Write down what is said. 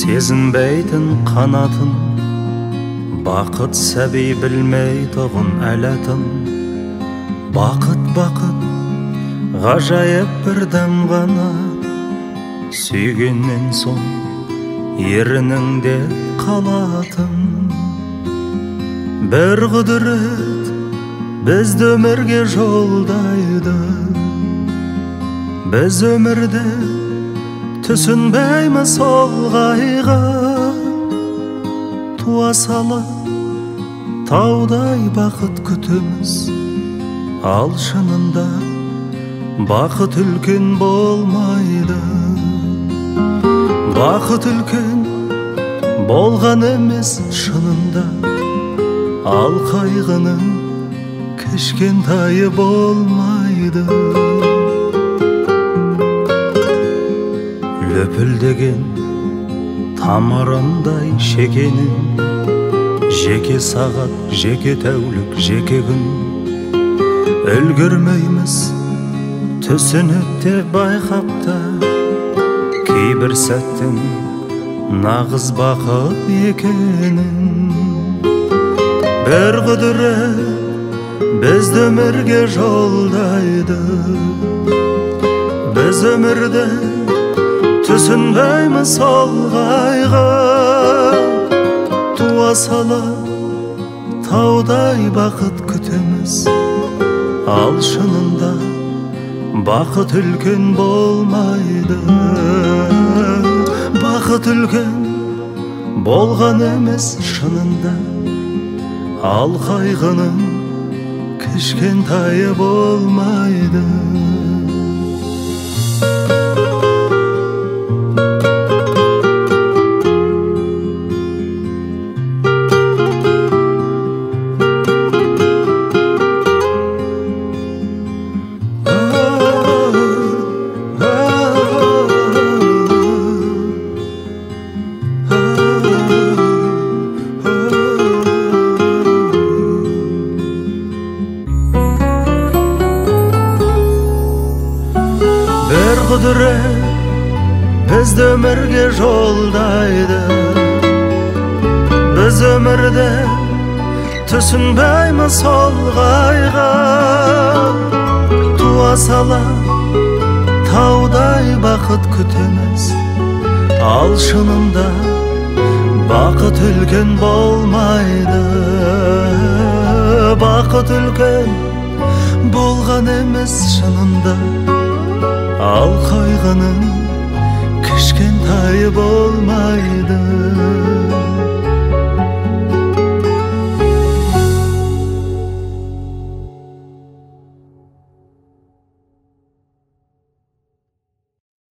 сезінбейтін қанатын, бақыт сәби білмей тұғын әләтін. Бақыт ғажайып бір дәм ғана, сүйгеннен соң ерініңде қалатын. Бір құдірет бізді өмірге жолдайды, біз өмірде түсінбейміз ол қайғы. Туа сала таудай бақыт күтеміз, ал шынында бақыт үлкен болмайды. Бақыт үлкен болған емес шынында, ал қайғының кішкентайы болмайды. Лөпілдеген тамырындай шекенің, жеке сағат, жеке тәулік, жеке күн. Үлгірмейміз түсініп те байқапта, кейбір сәттің нағыз бақыт екенін. Бір құдірет бізді өмірге жолдайды, біз өмірде түсінбейміз ол қайғы. Туа сала таудай бақыт күтеміз, ал шынында бақыт үлкен болмайды. Бақыт үлкен болған емес шынында, ал қайғының кішкентайы болмайды. Бір құдірет бізді өмірге жолдайды, біз өмірде түсінбейміз ол қайғы. Туа сала таудай бақыт күтеміз, ал шынында бақыт үлкен болмайды. Бақыт үлкен болған емес шынында, ал қайғының кішкентайы болмайды.